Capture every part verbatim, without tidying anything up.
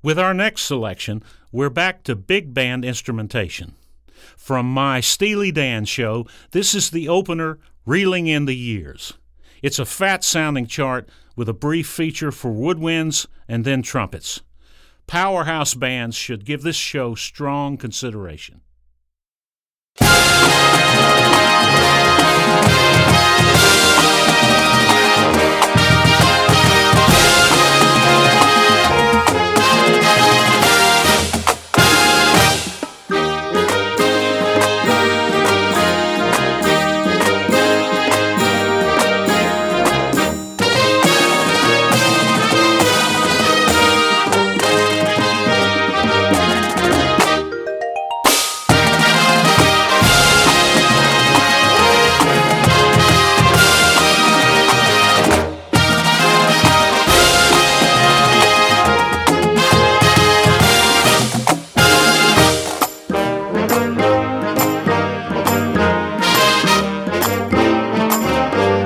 With our next selection, we're back to big band instrumentation. From my Steely Dan show, this is the opener, Reeling in the Years. It's a fat-sounding chart with a brief feature for woodwinds and then trumpets. Powerhouse bands should give this show strong consideration.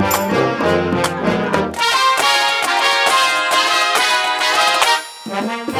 Thank you.